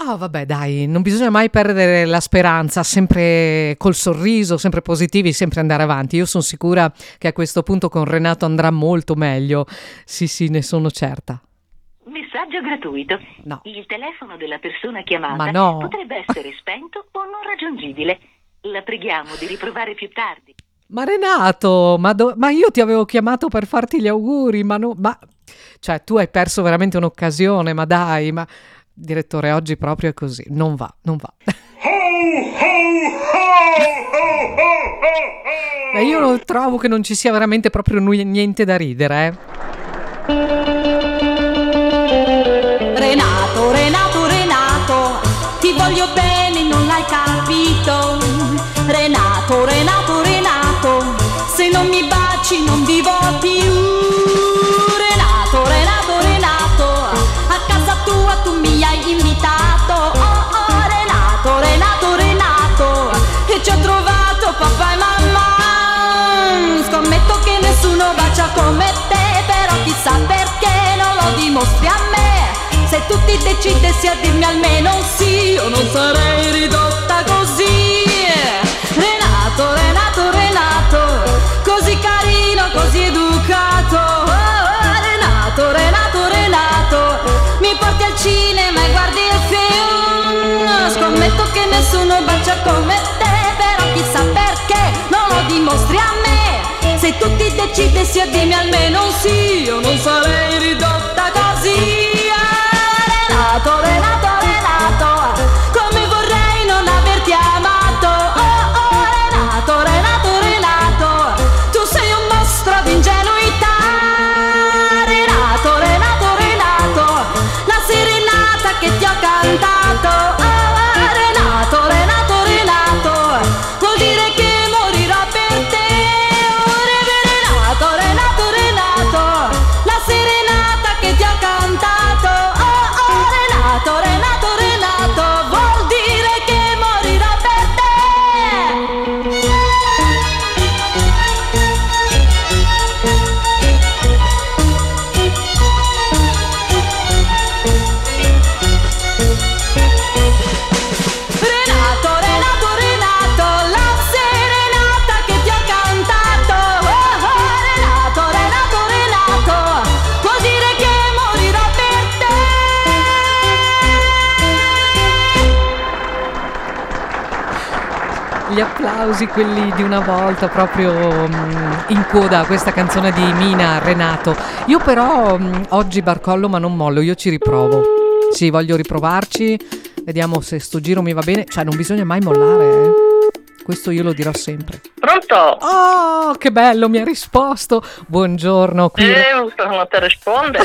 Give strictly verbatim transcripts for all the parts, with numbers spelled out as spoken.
Ah, vabbè, dai, non bisogna mai perdere la speranza, sempre col sorriso, sempre positivi, sempre andare avanti. Io sono sicura che a questo punto con Renato andrà molto meglio. Sì, sì, ne sono certa. Messaggio gratuito. No. Il telefono della persona chiamata Ma no. potrebbe essere spento o non raggiungibile. La preghiamo di riprovare più tardi. Ma Renato, ma, do- ma io ti avevo chiamato per farti gli auguri, ma no, ma... Cioè, tu hai perso veramente un'occasione, ma dai, ma... Direttore, oggi proprio è così, non va, non va. Ma io non trovo che non ci sia veramente proprio nu- niente da ridere, eh. Renato, Renato, Renato, ti voglio bene, non l'hai capito. Renato, Renato, Renato, se non mi baci non vivo più. Renato, Renato, Renato, a casa tua tu mi hai invitato. Oh, oh, Renato, Renato, Renato, e ci ho trovato papà e mamma. Scommetto che nessuno bacia come te, però chissà perché non lo dimostri a me. Se tutti decidessi a dirmi almeno un sì, io non sarei ridotta così. Renato, Renato, Renato, così carino, così educato. Oh, Renato, Renato, Renato, mi porti al cinema e guardi il film. Scommetto che nessuno bacia come te, però chissà perché non lo dimostri a me. Se tutti decidessi a dirmi almeno un sì, io non sarei ridotta così. Renato, Renato, Renato, come vorrei non averti amato. Oh, oh, Renato, Renato, Renato, tu sei un mostro di ingenuità. Renato, Renato, Renato, la serenata che ti ho cantato. Oh, Renato, Renato, Renato, vuol dire che morirò per te. Oh, Renato, Renato, Renato, la serenata che ti ho cantato. Oh, oh, Renato, Renato, Renato, vuol dire che morirò per te. Renato, Renato, Renato, la serenata che ti ho cantato. Oh, oh, Renato, Renato, Renato, vuol dire che morirò per te. Gli applausi, quelli di una volta, proprio mm, in coda a questa canzone di Mina, Renato. Io però mm, oggi barcollo ma non mollo, io ci riprovo. Sì, voglio riprovarci, vediamo se sto giro mi va bene. Cioè, non bisogna mai mollare, eh. Questo io lo dirò sempre. Pronto? Oh, che bello, mi ha risposto. Buongiorno, qui... Eh, non ti risponde.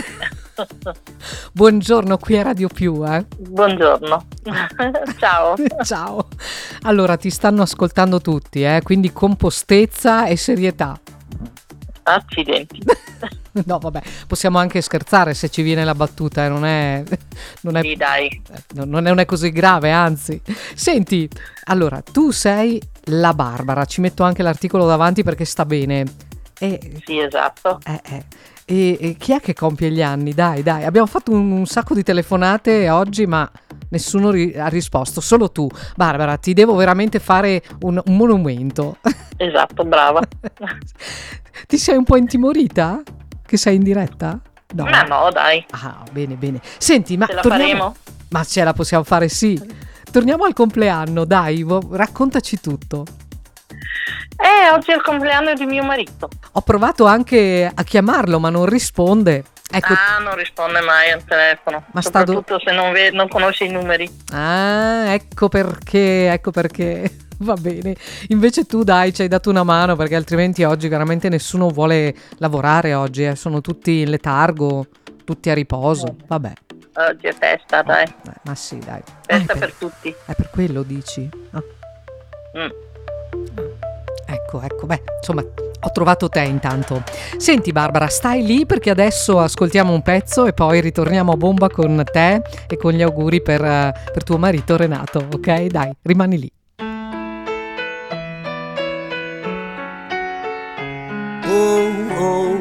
Buongiorno, qui a Radio Più, eh. Buongiorno. Ciao. Ciao. Allora, ti stanno ascoltando tutti, eh, quindi compostezza e serietà. Accidenti. No, vabbè, possiamo anche scherzare se ci viene la battuta, eh, non è non è, Sì, dai. non è, non è così grave, anzi. Senti, allora, tu sei la Barbara, ci metto anche l'articolo davanti perché sta bene. E, Sì, esatto. eh, eh. E, e chi è che compie gli anni? Dai, dai, abbiamo fatto un, un sacco di telefonate oggi, ma nessuno ri- ha risposto, solo tu. Barbara, ti devo veramente fare un, un monumento. Esatto, brava. Ti sei un po' intimorita? Che sei in diretta? No. Ma no, dai. Ah, bene, bene. Senti, ma Ce la torniamo... faremo? Ma ce la possiamo fare, sì. Torniamo al compleanno, dai, vo- raccontaci tutto. Eh, oggi è il compleanno di mio marito. Ho provato anche a chiamarlo, ma non risponde. Ecco. Ah, non risponde mai al telefono. Ma sta do- soprattutto se non, ve- non conosce i numeri. Ah, ecco perché, ecco perché. Va bene. Invece tu, dai, ci hai dato una mano, perché altrimenti oggi veramente nessuno vuole lavorare oggi, eh. Sono tutti in letargo, tutti a riposo. Vabbè. Oggi è festa, dai. Eh, ma sì, dai. Festa Ah, è per tutti. È per quello dici? Ah. Mm. Ecco, ecco, beh, insomma, ho trovato te intanto. Senti Barbara, stai lì perché adesso ascoltiamo un pezzo e poi ritorniamo a bomba con te e con gli auguri per, eh, per tuo marito Renato, ok? Dai, rimani lì. Oh, oh,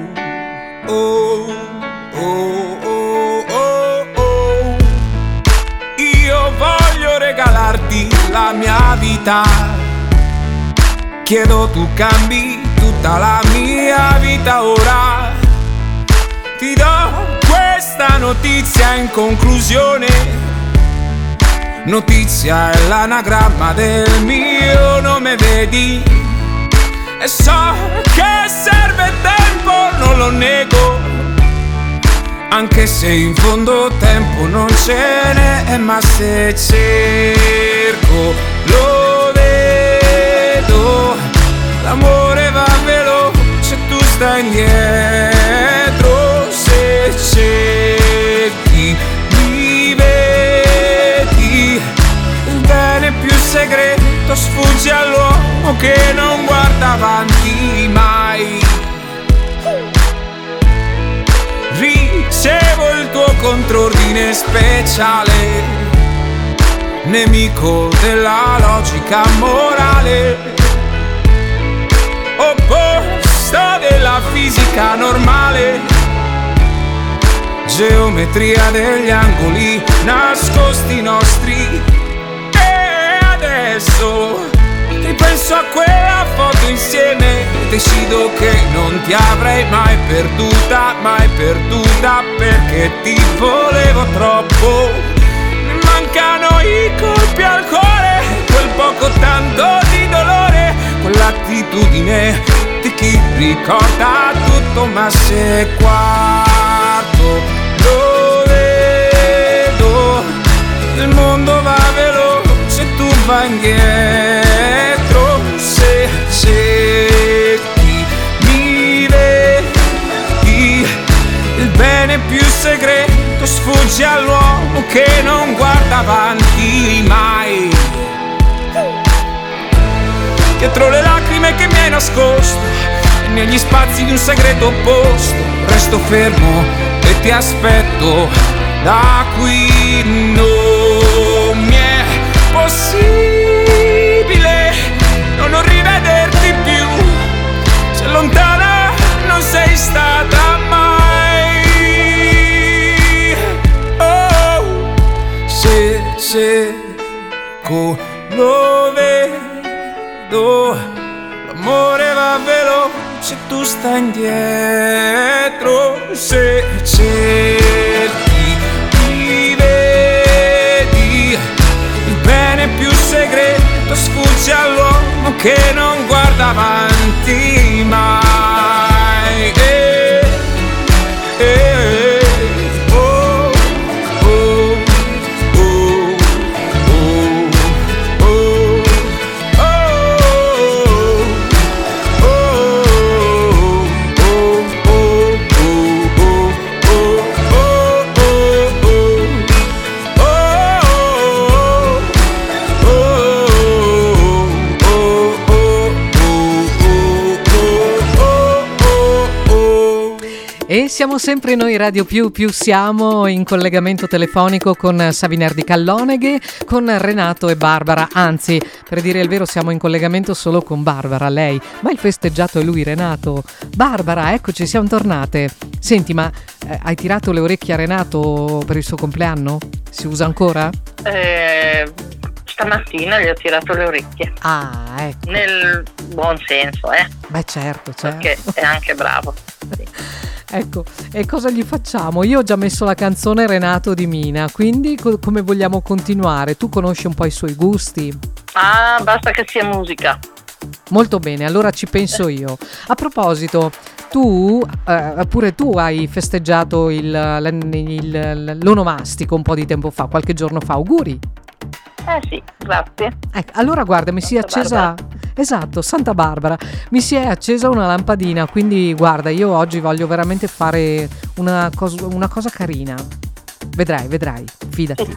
oh, oh, oh, oh, oh. Io Io voglio regalarti la mia vita. Chiedo tu cambi tutta la mia vita ora. Ti do questa notizia in conclusione. Notizia è l'anagramma del mio nome, vedi? E so che serve tempo, non lo nego, anche se in fondo tempo non ce n'è, ma se cerco lo vedo. L'amore va veloce, tu stai indietro. Se cerchi mi vedi. Il bene più segreto sfugge all'uomo che non guarda avanti mai. Ricevo il tuo contrordine speciale, nemico della logica morale, opposto della fisica normale, geometria degli angoli nascosti nostri. E adesso ripenso a quella foto insieme, decido che non ti avrei mai perduta, mai perduta, perché ti volevo troppo. Mi mancano i colpi al cuore, quel poco tanto di dolore, quell'attitudine di chi ricorda tutto ma se quarto lo vedo. Il mondo va veloce, tu vai indietro. Se cerchi mi vedi. Il bene più segreto sfugge all'uomo che non guarda avanti mai. Dietro le lacrime che mi hai nascosto e negli spazi di un segreto posto, resto fermo e ti aspetto. Da qui non mi è possibile non rivederti più. Se lontana non sei stata mai. Oh, se cerco lo vedo. L'amore va veloce, tu stai indietro. Se cerchi mi vedi. Il bene più segreto sfugge all'uomo che non guarda avanti mai. Eh, eh, oh, oh, oh, oh, oh. E siamo sempre noi Radio Più, più siamo in collegamento telefonico con Savinardi Calloneghe, con Renato e Barbara, anzi, per dire il vero siamo in collegamento solo con Barbara, lei, ma il festeggiato è lui, Renato. Barbara, eccoci, siamo tornate. Senti, ma eh, hai tirato le orecchie a Renato per il suo compleanno? Si usa ancora? Eh, stamattina gli ho tirato le orecchie. Ah, ecco. Nel buon senso, eh? Beh, certo, certo. Perché è anche bravo. Sì. Ecco, e cosa gli facciamo? Io ho già messo la canzone Renato di Mina, quindi co- come vogliamo continuare? Tu conosci un po' i suoi gusti? Ah, basta che sia musica. Molto bene, allora ci penso io. A proposito, tu, eh, pure tu hai festeggiato il, il, il, l'onomastico un po' di tempo fa, qualche giorno fa, auguri. Eh sì, grazie. Ecco, allora guarda, mi si è accesa... Barbara. Esatto, Santa Barbara. Mi si è accesa una lampadina, quindi guarda, io oggi voglio veramente fare una, cos- una cosa carina. Vedrai, vedrai, fidati.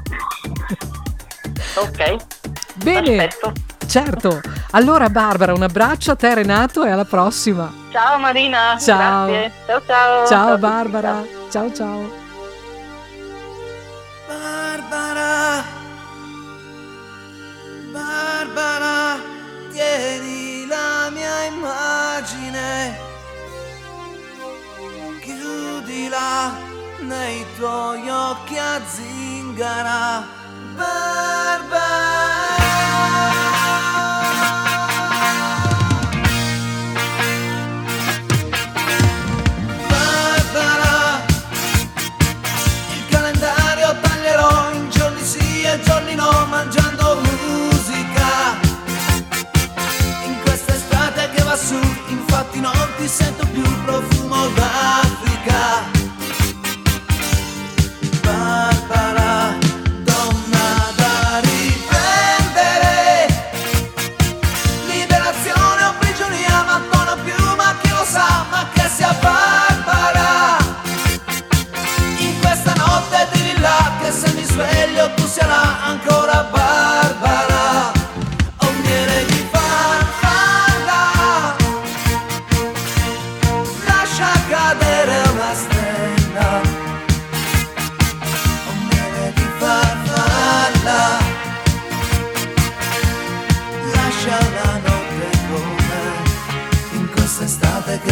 Ok. Bene. Aspetto. Certo. Allora Barbara, un abbraccio a te Renato e alla prossima. Ciao Marina. Ciao. Grazie. Ciao ciao. Ciao Barbara. Ciao ciao. Barbara, Barbara, tieni la mia immagine, chiudila nei tuoi occhi a zingara. Barbara,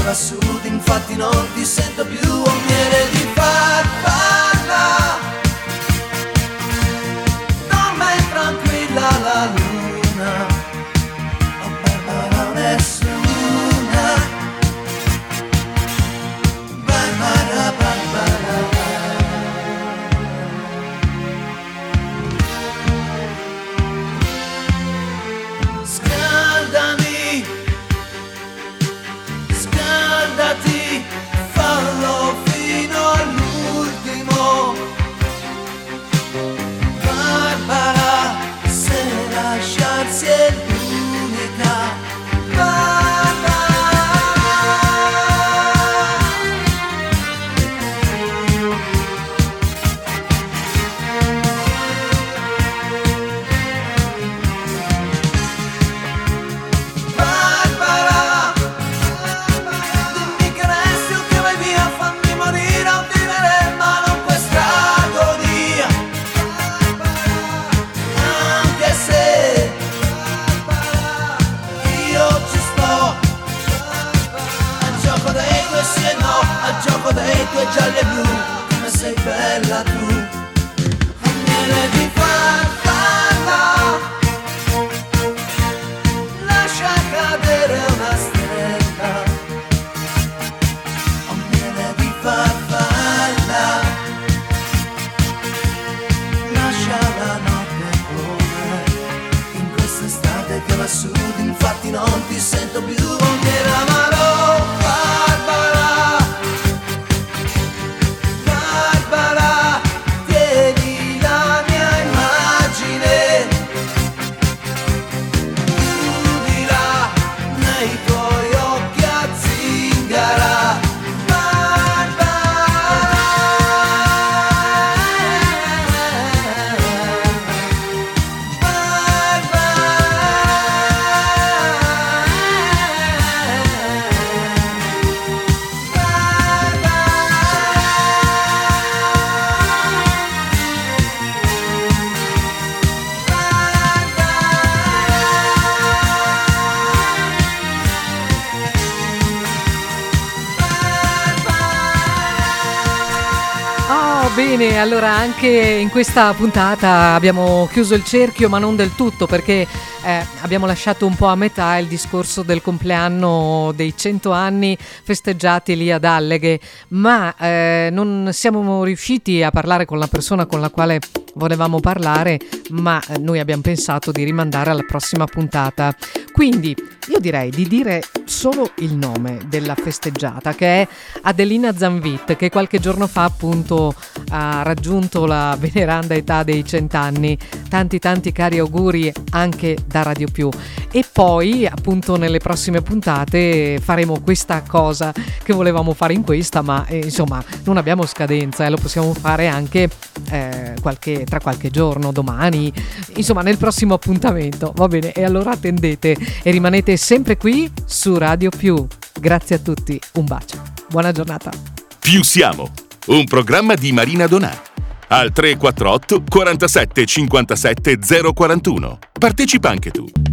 che va su, infatti non ti sento più. Ho miele di farfalla, dorme tranquilla la luna. Oh Barbara nessuna, Barbara Barbara. Scaldami, scaldati, fallo fino all'ultimo. Barbara, se lasciarsi è l'unica. Barbara. Barbara, dimmi che resti o che vai via, fammi morire o vivere, ma non questa agonia. Anche se io ci sto, al gioco dei tuoi sì e no, al gioco dei tuoi gialli e blu, come sei bella tu. Ho miele di farfalla, lascia cadere una stella. Ho miele di farfalla, lascia la notte correre. In quest'estate che va su, infatti non ti sento più. Oh miele amaro, Barbara, Barbara, tieni la mia immagine, chiudila nei tuoi occhi a zingara. Oh, bene, allora anche in questa puntata abbiamo chiuso il cerchio, ma non del tutto, perché eh, abbiamo lasciato un po' a metà il discorso del compleanno dei cento anni festeggiati lì ad Alleghe, ma eh, non siamo riusciti a parlare con la persona con la quale volevamo parlare, ma eh, noi abbiamo pensato di rimandare alla prossima puntata. Quindi io direi di dire solo il nome della festeggiata, che è Adelina Zanvit, che qualche giorno fa appunto ha raggiunto la veneranda età dei cent'anni. Tanti tanti cari auguri anche da Radio Più. E poi appunto nelle prossime puntate faremo questa cosa che volevamo fare in questa, ma eh, insomma non abbiamo scadenza e eh, lo possiamo fare anche eh, qualche, tra qualche giorno, domani, insomma nel prossimo appuntamento, va bene? E allora attendete e rimanete sempre qui su Radio Più. Grazie a tutti, un bacio, buona giornata. Più siamo, un programma di Marina Donà. Al tre quattro otto quarantasette cinquantasette zero quarantuno. Partecipa anche tu.